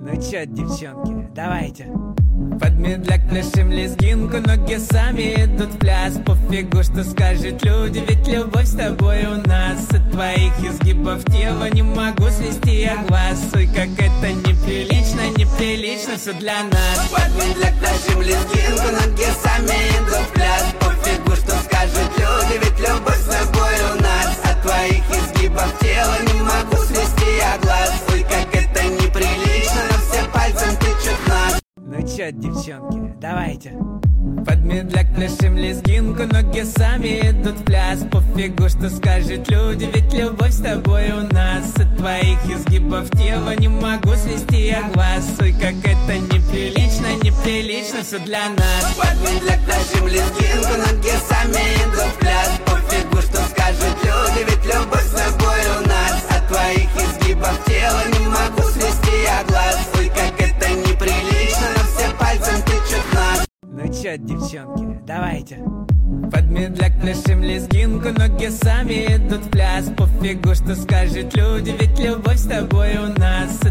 Ну чё, девчонки, давайте. Под медляк пляшем лезгинку, ноги сами идут в пляс. Пофигу, что скажут люди, ведь любовь с тобой у нас. От твоих изгибов тела не могу свести я глаз. Ой, как это неприлично, неприлично все для нас. Под медляк пляшем лезгинку, ноги сами идут в пляс. Пофигу, что скажут люди, ведь любовь с тобой у нас. От твоих изгибов тела не могу свести я глаз. Ой, как это неприлично, но все пальцем тычут в нас. Ну чё, девчонки, давайте. Под медляк пляшем лезгинку, ноги сами идут в пляс. Пофигу, что скажут люди, ведь любовь с тобой у нас. От твоих изгибов тела не могу свести я глаз. Ой, как это неприлично, неприлично все для нас. Под медляк пляшем лезгинку, ноги сами идут в пляс. Пофигу, что скажут люди, ведь любовь с тобой у нас. От твоих изгибов тела не могу свести я глаз. Ой, как это неприлично, но все пальцем тычут в нас. Ну чё, девчонки, давайте. Под медляк пляшем лезгинку, ноги сами идут в пляс. Пофигу, что скажут люди, ведь любовь с тобой у нас.